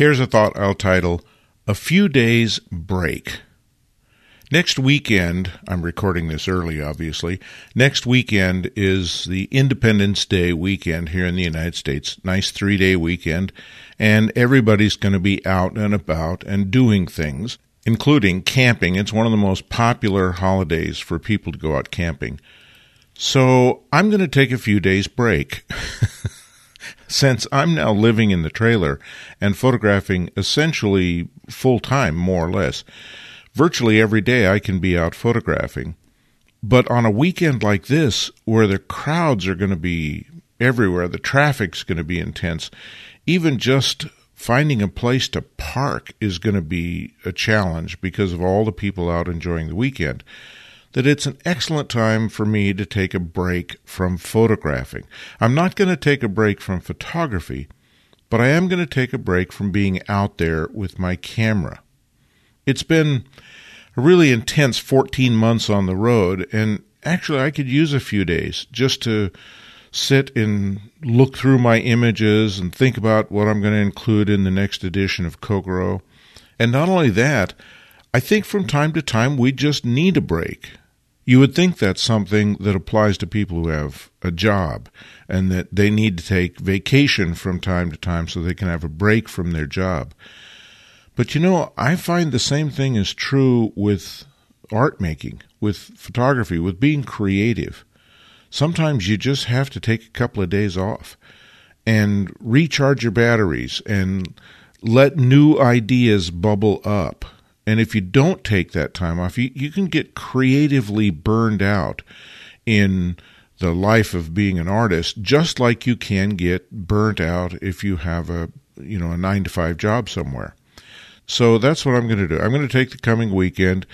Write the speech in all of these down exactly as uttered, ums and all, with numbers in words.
Here's a thought I'll title, A Few Days Break. Next weekend, I'm recording this early, obviously, next weekend is the Independence Day weekend here in the United States. Nice three-day weekend, and everybody's going to be out and about and doing things, including camping. It's one of the most popular holidays for people to go out camping. So I'm going to take a few days break. Since I'm now living in the trailer and photographing essentially full-time, more or less, virtually every day I can be out photographing. But on a weekend like this, where the crowds are going to be everywhere, the traffic's going to be intense, even just finding a place to park is going to be a challenge because of all the people out enjoying the weekend, that it's an excellent time for me to take a break from photographing. I'm not going to take a break from photography, but I am going to take a break from being out there with my camera. It's been a really intense fourteen months on the road, and actually I could use a few days just to sit and look through my images and think about what I'm going to include in the next edition of Kokoro. And not only that, I think from time to time we just need a break. You would think that's something that applies to people who have a job and that they need to take vacation from time to time so they can have a break from their job. But you know, I find the same thing is true with art making, with photography, with being creative. Sometimes you just have to take a couple of days off and recharge your batteries and let new ideas bubble up. And if you don't take that time off, you, you can get creatively burned out in the life of being an artist, just like you can get burnt out if you have a, you know, a nine to five job somewhere. So that's what I'm going to do. I'm going to take the coming weekend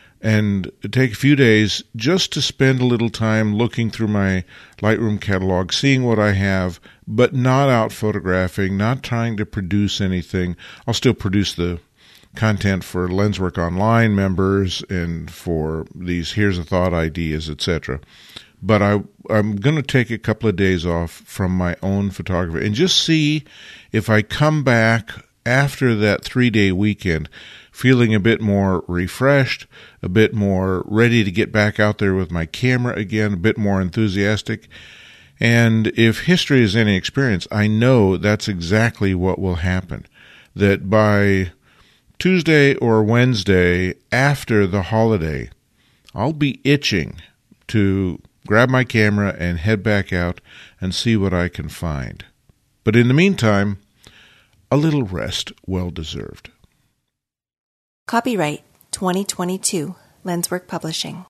and take a few days just to spend a little time looking through my Lightroom catalog, seeing what I have, but not out photographing, not trying to produce anything. I'll still produce the content for Lenswork Online members and for these Here's a Thought ideas, et cetera. But I, I'm going to take a couple of days off from my own photography and just see if I come back after that three-day weekend feeling a bit more refreshed, a bit more ready to get back out there with my camera again, a bit more enthusiastic. And if history is any experience, I know that's exactly what will happen, that by Tuesday or Wednesday after the holiday, I'll be itching to grab my camera and head back out and see what I can find. But in the meantime, a little rest well deserved. Copyright twenty twenty-two, Lenswork Publishing.